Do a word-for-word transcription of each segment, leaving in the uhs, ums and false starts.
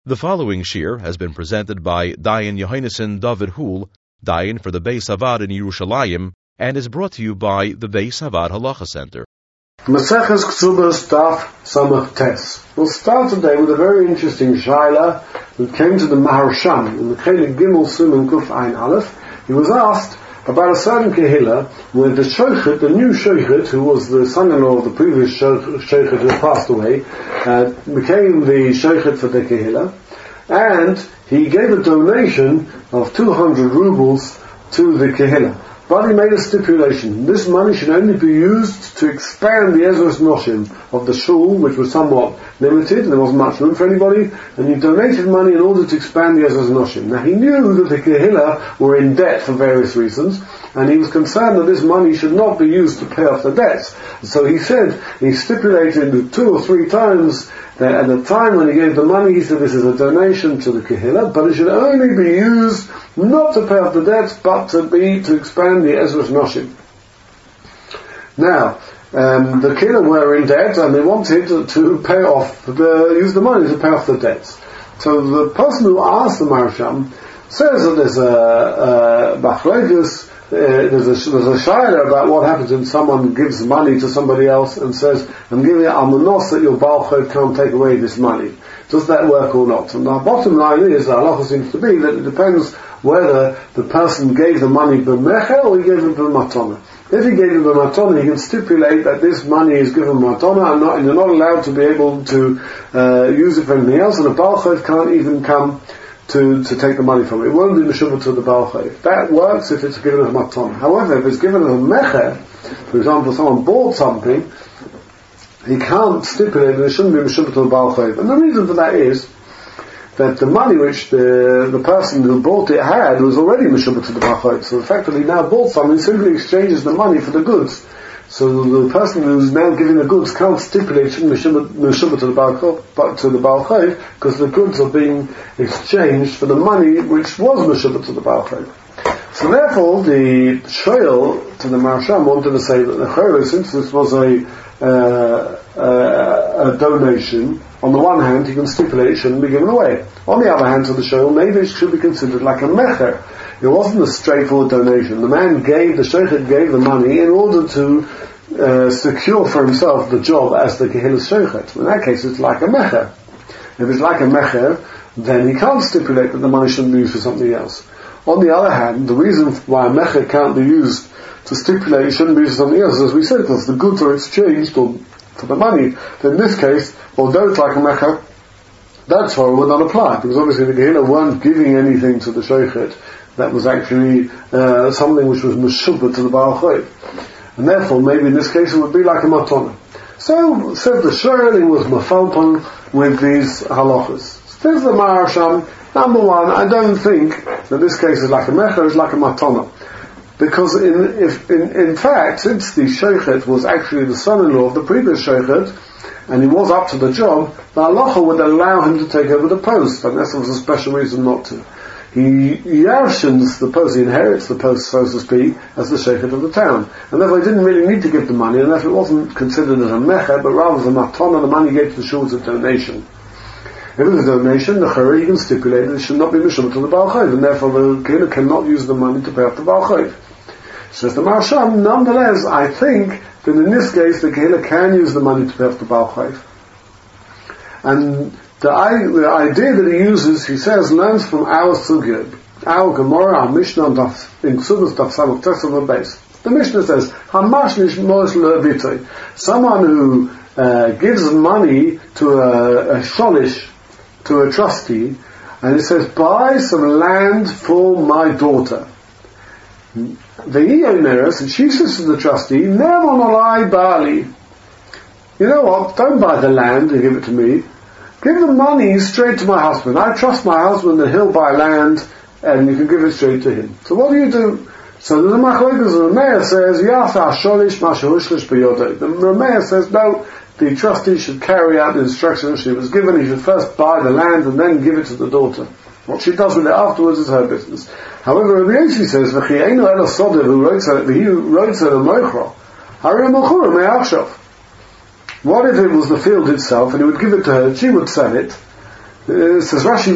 The following shir has been presented by Dayan Yohaneson David Hul, Dayan for the Beis Havad in Yerushalayim, and is brought to you by the Beis Havad Halacha Center. Maseches Ksubas Daf Samach Tes. We'll start today with a very interesting shaila that came to the Maharsham in the Chelik Gimel Siman Kuf Ein Aleph. He was asked about a certain Kehillah where the Shochet, the new Shochet, who was the son-in-law of the previous Shochet who passed away, uh, became the Shochet for the Kehillah, and he gave a donation of two hundred rubles to the Kehillah. But he made a stipulation. This money should only be used to expand the Ezras Noshim of the shul, which was somewhat limited, and there wasn't much room for anybody, and he donated money in order to expand the Ezras Noshim. Now he knew that the Kehillah were in debt for various reasons, and he was concerned that this money should not be used to pay off the debts. So he said, he stipulated two or three times that at the time when he gave the money, he said this is a donation to the Kehillah, but it should only be used not to pay off the debts, but to be to expand the Ezras Noshim. Now, um, the Kehillah were in debt, and they wanted to, to pay off the use the money to pay off the debts. So the person who asked the Marsham says that there's a Bachlegus. Uh, there's a there's a shayla about what happens when someone gives money to somebody else and says, I'm giving you almanos that your Baal Chayv can't take away this money. Does that work or not? And the bottom line is, the halacha seems to be that it depends whether the person gave the money b'mecher or he gave it b'matona. If he gave it b'matona, he can stipulate that this money is given b'matona and, not, and you're not allowed to be able to uh, use it for anything else, and the Baal Chayv can't even come to, to take the money from it. It won't be meshubah to the Baal Chayv. That works if it's given as maton. However, if it's given as a mecher, for example, someone bought something, he can't stipulate that it shouldn't be meshubah to the Baal Chayv. And the reason for that is that the money which the the person who bought it had was already meshubah to the Baal Chayv. So the fact that he now bought something simply exchanges the money for the goods. So the person who's now giving the goods can't stipulate shouldn't be meshubah to the Baal Chayv, but to the Baal Chayv, because the goods are being exchanged for the money which was meshubah to the Baal Chayv. So therefore, the shoyl to the Marsham wanted to say that the Chayv, since this was a, uh, uh, a donation, on the one hand, he can stipulate it shouldn't be given away. On the other hand, to the shoyl, maybe it should be considered like a mecher. It wasn't a straightforward donation. The man gave, the shochet gave the money in order to uh, secure for himself the job as the Kehillah shochet. In that case, it's like a mecher. If it's like a mecher, then he can't stipulate that the money shouldn't be used for something else. On the other hand, the reason why a mecher can't be used to stipulate it shouldn't be used for something else, as we said, because the goods are exchanged or for the money. Then in this case, although it's like a mecher, that Torah would not apply, because obviously the Kehillah weren't giving anything to the shochet. That was actually uh, something which was meshubah to the Baal Chayv. And therefore, maybe in this case it would be like a matona. So, said the Shayla, he was mafalpon with these halachas. Says the Maharsham, number one, I don't think that this case is like a mecher, it's like a matona. Because in, if, in, in fact, since the shochet was actually the son-in-law of the previous shochet, and he was up to the job, the halacha would allow him to take over the post, unless there was a special reason not to. He yarshins the post, he inherits the post, so to speak, as the shochet of the town. And therefore he didn't really need to give the money, and therefore it wasn't considered as a mecher, but rather as a matana, the money he gave to the shul was a donation. If it was a donation, the chari, he can stipulate that it should not be meshubah to the Baal Chayv, and therefore the Kehillah cannot use the money to pay off the Baal Chayv. Says the Marsham, nonetheless, I think that in this case the Kehillah can use the money to pay off the Baal Chayv. And The, the idea that he uses, he says, learns from our sugya, our Gemara, our Mishnah, in Ksubas Daf Samach Tes of the base. The Mishnah says, Hamash Nishmos Le'avitoi, someone who uh, gives money to a, a sholish, to a trustee, and he says, buy some land for my daughter. The Ioneris, and she says to the trustee, never nolai bali. You know what, don't buy the land and give it to me. Give the money straight to my husband. I trust my husband that he'll buy land and you can give it straight to him. So what do you do? So the Machlokes, the Rameya says, Yasa Sholish Mashahushlish B'yodei. The Rameya says, no, the trustee should carry out the instructions she was given. He should first buy the land and then give it to the daughter. What she does with it afterwards is her business. However, Rabbi Yosi says, V'chi'enu ela sodev who wrote it, who wrote it a mochra. Hari mochura me'achshav. What if it was the field itself and he would give it to her, she would sell it, It says Rashi,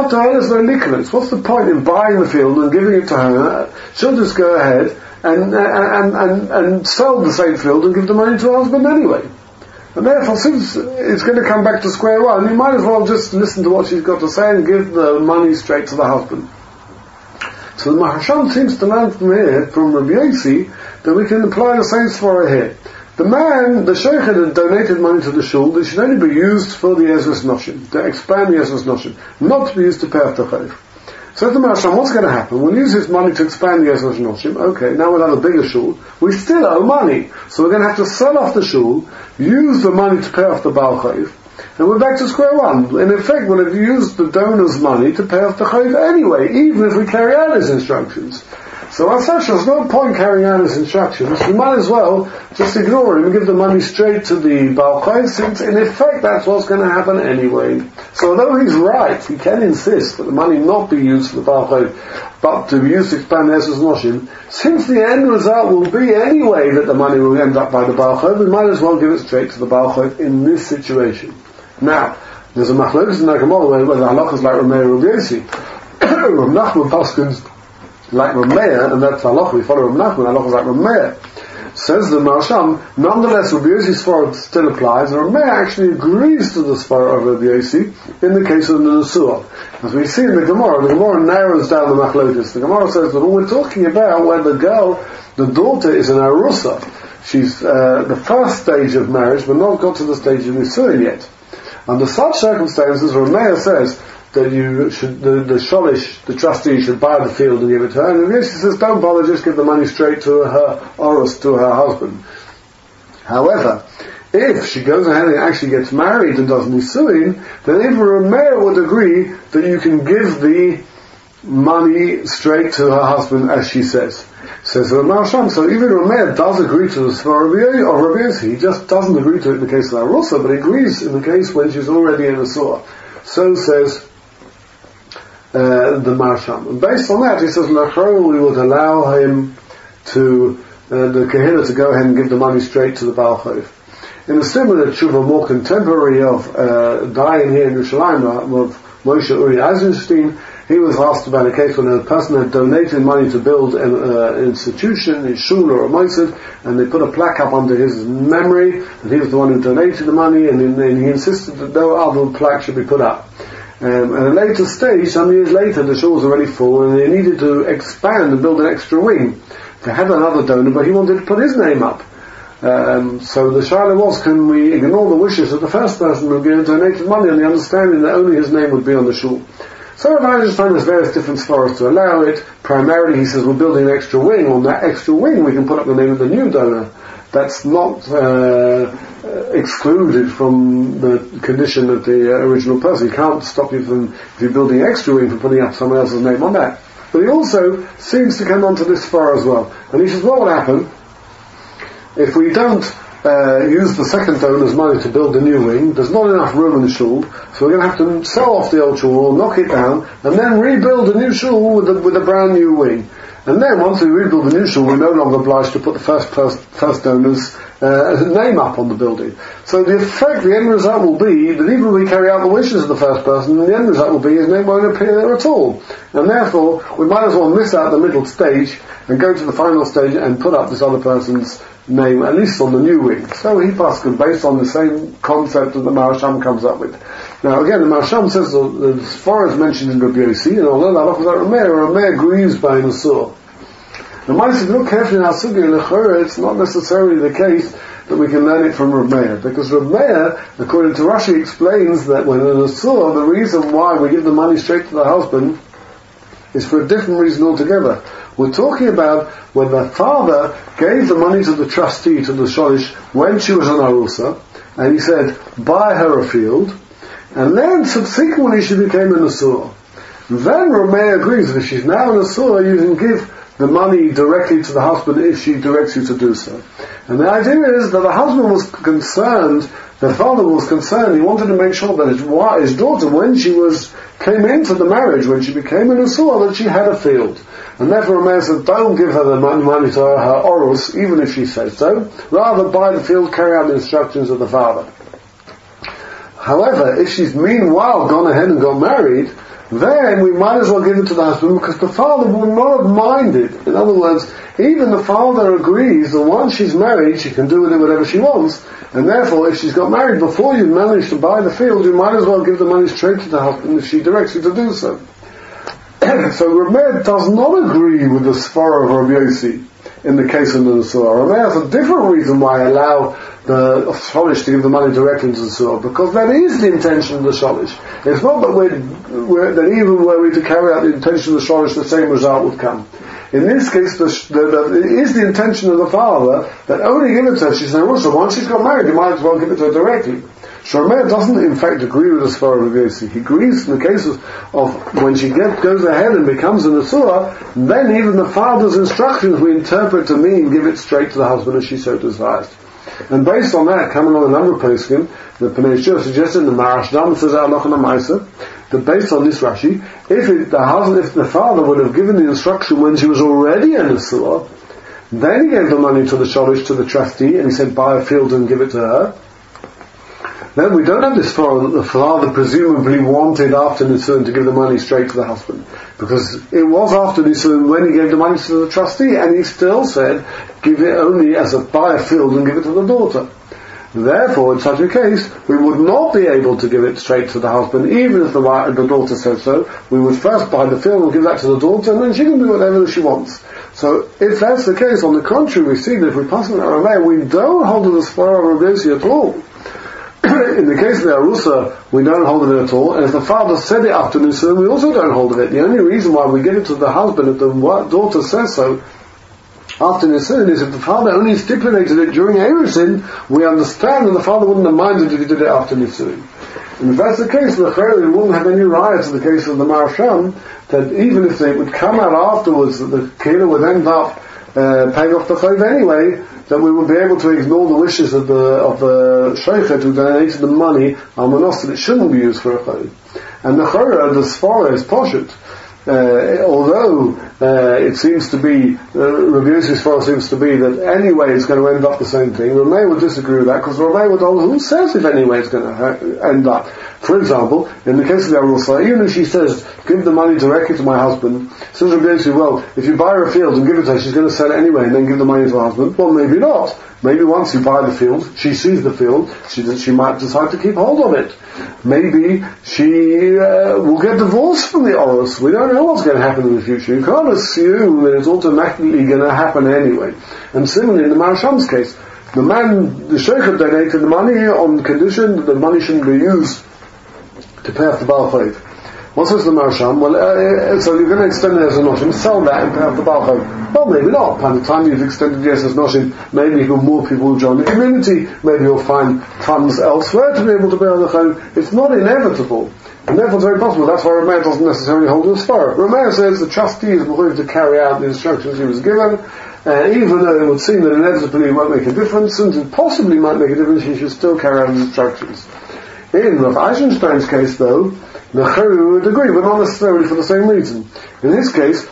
what's the point in buying the field and giving it to her? She'll just go ahead and, and, and, and sell the same field and give the money to her husband anyway. And therefore, since it's going to come back to square one, you might as well just listen to what she's got to say and give the money straight to the husband. So the Maharsham seems to learn from here, from Rabbi Yossi, that we can apply the same svara here. The man, the sheikhid, had donated money to the shul. They should only be used for the Ezras Noshim, to expand the Ezras Noshim, not to be used to pay off the chayv. So the Maharsham, what's going to happen? We'll use his money to expand the Ezras Noshim. Okay, now we'll have a bigger shul. We still owe money. So we're going to have to sell off the shul, use the money to pay off the Baal Chayv, and we're back to square one. In effect, we'll have used the donor's money to pay off the Chayv anyway, even if we carry out his instructions. So as such, there's no point carrying out his instructions. We might as well just ignore him and give the money straight to the Baal Chayv, since in effect that's what's going to happen anyway. So although he's right, he can insist that the money not be used for the Baal Chayv, but to be used to expand Ezras Noshim, since the end result will be anyway that the money will end up by the Baal Chayv, we might as well give it straight to the Baal Chayv in this situation. Now, there's a machlokes in the Gemara where the halachas like Rameir or Rabbi Yossi. Rav Nachman paskins like Rameir, and that's halacha, we follow Rav Nachman, halachas like Rameir. Says the Maharsham, nonetheless Rabbi Yossi's svara still applies, and Rameir actually agrees to the svara of Rabbi Yossi in the case of the Nesuah. As we see in the Gemara, the Gemara narrows down the machlokes. The Gemara says that when we're talking about when the girl, the daughter is an arusa, she's uh, the first stage of marriage, but not got to the stage of Nesuah yet. Under such circumstances, Rameir says that you should, the, the sholish, the trustee, should buy the field and give it to her. And Rabbi Yossi says, don't bother, just give the money straight to her orus, to her husband. However, if she goes ahead and actually gets married and does nisuin, then even Rameir would agree that you can give the money straight to her husband, as she says. Says the Maharsham, so even Rameir does agree to the svara of Rabbi Yossi. He just doesn't agree to it in the case of Arusa, but he agrees in the case when she's already in a Surah. So says uh, the Maharsham. And based on that, he says, Lachro, we would allow him to, uh, the Kehillah, to go ahead and give the money straight to the Baal Chayv. In a similar tshuva, more contemporary of uh, dying here in Yerushalayim, of Moshe Uri Eisenstein, he was asked about a case when a person had donated money to build an uh, institution, a shul or a mosid, and they put a plaque up under his memory, and he was the one who donated the money, and, and he insisted that no other plaque should be put up. Um, at a later stage, some years later, the shul was already full, and they needed to expand and build an extra wing. They had another donor, but he wanted to put his name up. Um, so the shaila was, can we ignore the wishes of the first person who donated money on the understanding that only his name would be on the shul? So Rav Eisenstein has various different svaras to allow it. Primarily, he says, we're building an extra wing. On that extra wing, we can put up the name of the new donor. That's not uh, excluded from the condition of the uh, original person. He can't stop you from, if you're building an extra wing, from putting up someone else's name on that. But he also seems to come onto this svara as well. And he says, what will happen if we don't Uh, use the second donor's money to build the new wing? There's not enough room in the shul, so we're going to have to sell off the old shul, knock it down, and then rebuild a new shul with a, with a brand new wing. And then once we rebuild the new shul, we're no longer obliged to put the first first, first donor's uh, name up on the building. So the effect, the end result will be that even when we carry out the wishes of the first person, the end result will be his name won't appear there at all. And therefore, we might as well miss out the middle stage and go to the final stage and put up this other person's name, at least on the new wing. So he paskin based on the same concept that the Maharsham comes up with. Now again, the Maharsham says that the svara is mentioned in Rabbi Yossi, and although the halacha is like Rameir, Rameir agrees by Nesuah. Now, if you look carefully in our sugya, lechora, it's not necessarily the case that we can learn it from Rameir, because Rameir, according to Rashi, explains that when in Nesuah, the reason why we give the money straight to the husband is for a different reason altogether. We're talking about when the father gave the money to the trustee, to the sholish, when she was an arusa, and he said, buy her a field, and then subsequently she became a Nesuah. Then Rameir agrees that if she's now a Nesuah, you can give the money directly to the husband if she directs you to do so. And the idea is that the husband was concerned, the father was concerned, he wanted to make sure that his, his daughter, when she was came into the marriage, when she became a Nesuah, that she had a field. And therefore Rameir said, don't give her the money to her, her orus, even if she says so. Rather buy the field, carry out the instructions of the father. However, if she's meanwhile gone ahead and got married, then we might as well give it to the husband, because the father would not have minded. In other words, even the father agrees that once she's married, she can do with it whatever she wants, and therefore if she's got married before you managed to buy the field, you might as well give the money straight to the husband if she directs you to do so. So Rameir does not agree with the Sfara of Rabbi Yossi in the case of the Nesua. Rameir has a different reason why I allow the Sholish to give the money directly to the Nesua, because that is the intention of the Sholish. It's not that we're, we're that even were we to carry out the intention of the Sholish, the same result would come. In this case, the, the, the, it is the intention of the father that only give it to her. She's saying, well, so once she's got married, you might as well give it to her directly. Shlomo doesn't in fact agree with the Sfara of Rabbi Yossi. He agrees in the cases of when she get, goes ahead and becomes a Nesua, then even the father's instructions we interpret to mean give it straight to the husband as she so desires. And based on that, coming on a number of poskim, the Pnei Shur suggested in the Marashdam says Halacha L'Maisa that based on this Rashi, if it, the husband, if the father would have given the instruction when she was already a Nesua, then he gave the money to the Sholish, to the trustee, and he said buy a field and give it to her, then we don't have this father that the father presumably wanted after Nisuin to give the money straight to the husband. Because it was after Nisuin when he gave the money to the trustee, and he still said, give it only as a buy a field and give it to the daughter. Therefore, in such a case, we would not be able to give it straight to the husband, even if the, the daughter said so. We would first buy the field and give that to the daughter, and then she can do whatever she wants. So, if that's the case, on the contrary, we see that if we pass it on our we don't hold it as far as Rabbi Yossi at all. In the case of the Arusa, we don't hold of it at all, and if the father said it after Nisuin, we also don't hold of it. The only reason why we give it to the husband if the daughter says so after Nisuin is if the father only stipulated it during Erusin, we understand that the father wouldn't have minded if he did it after Nisuin. And if that's the case, the Chayri wouldn't have any rights in the case of the Marasham, that even if they would come out afterwards, that the Kehillah would end up uh, paying off the Chayv anyway, that we would be able to ignore the wishes of the of the Sheikhet who donated the money on Manos that it shouldn't be used for a Chayv. And the Chayra, the Sfara is Poshet. Uh, although uh, it seems to be, uh, Rabbi Yossi's Sfara seems to be that anyway it's going to end up the same thing. Rameh would disagree with that, because Rameh would hold, who says if anyway it's going to ha- end up? For example, in the case of the Arusa, even if she says, give the money directly to my husband, says Rabbi Yossi, well, if you buy her a field and give it to her, she's going to sell it anyway and then give the money to her husband. Well, maybe not. Maybe once you buy the field, she sees the field, she, she might decide to keep hold of it. Maybe she uh, will get divorced from the Orus. We don't know what's going to happen in the future. You can't assume that it's automatically going to happen anyway. And similarly in the Marasham's case, the man, the Sheikh donated the money on condition that the money shouldn't be used to pay off the Baal Chayv. What says the Marasham? Well, uh, so you're going to extend it as a noshim, sell that and pay off the Baal Chayv. Well, maybe not. By the time you've extended the as noshim, maybe more people will join the community. Maybe you'll find funds elsewhere to be able to pay off the Chayv. It's not inevitable. And therefore it's very possible. That's why Rameir doesn't necessarily hold it as far. Rameir says the trustee is going to carry out the instructions he was given, uh, even though it would seem that inevitably it won't make a difference, and it possibly might make a difference, he should still carry out the instructions. In Rav Eisenstein's case, though, the Chayru would agree, but not necessarily for the same reason. In his case,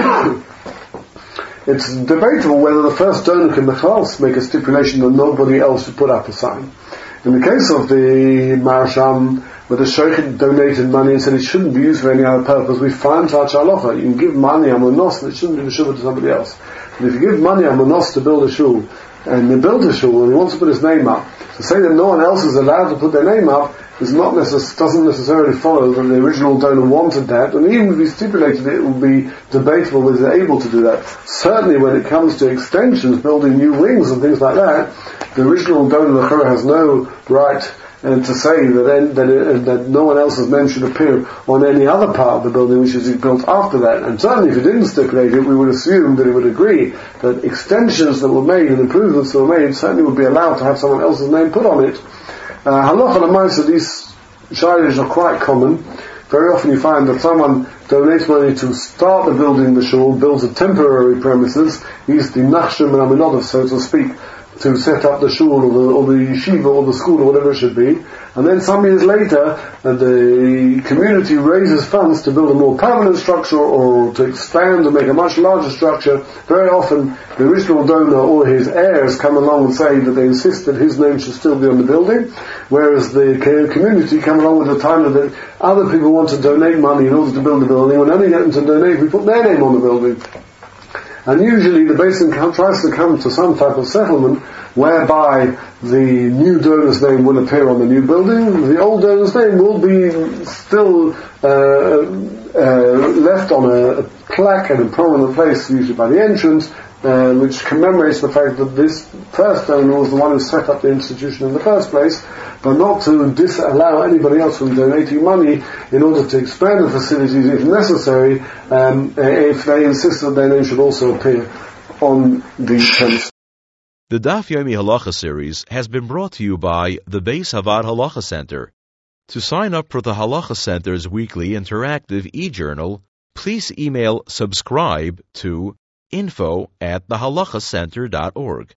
it's debatable whether the first donor can make a stipulation that nobody else should put up a sign. In the case of the Marasham, where the Sheikh donated money and said it shouldn't be used for any other purpose, we find such halacha. You can give money on Manos and it shouldn't be Meshuvah to somebody else. But if you give money on Manos to build a shul, and they build a shul and he wants to put his name up, to say that no one else is allowed to put their name up is not necess- doesn't necessarily follow that the original donor wanted that, and even if he stipulated it, it would be debatable whether they're able to do that. Certainly when it comes to extensions, building new wings and things like that, the original donor has no right uh, to say that, that, it, that no one else's name should appear on any other part of the building which is built after that. And certainly if it didn't stipulate it, we would assume that it would agree that extensions that were made and improvements that were made certainly would be allowed to have someone else's name put on it. Halacha l'maisa, these shaylas are quite common. Very often you find that someone donates money to start the building the shul, builds a temporary premises, he's the nachshim and aminodov, so to speak, to set up the shul or the, or the yeshiva or the school or whatever it should be. And then some years later, uh, the community raises funds to build a more permanent structure or to expand and make a much larger structure. Very often, the original donor or his heirs come along and say that they insist that his name should still be on the building, whereas the community come along with the time that other people want to donate money in order to build the building. When only get them to donate, we put their name on the building. And usually the basin tries to come to some type of settlement whereby the new donor's name will appear on the new building, the old donor's name will be still uh, uh, left on a, a plaque in a prominent place, usually by the entrance, uh, which commemorates the fact that this first donor was the one who set up the institution in the first place, but not to disallow anybody else from donating money in order to expand the facilities if necessary, um, if they insist that their name should also appear on the premise. The Daf Yomi Halacha series has been brought to you by the Beis Havad Halacha Center. To sign up for the Halacha Center's weekly interactive e-journal, please email subscribe to info at the halacha center dot org.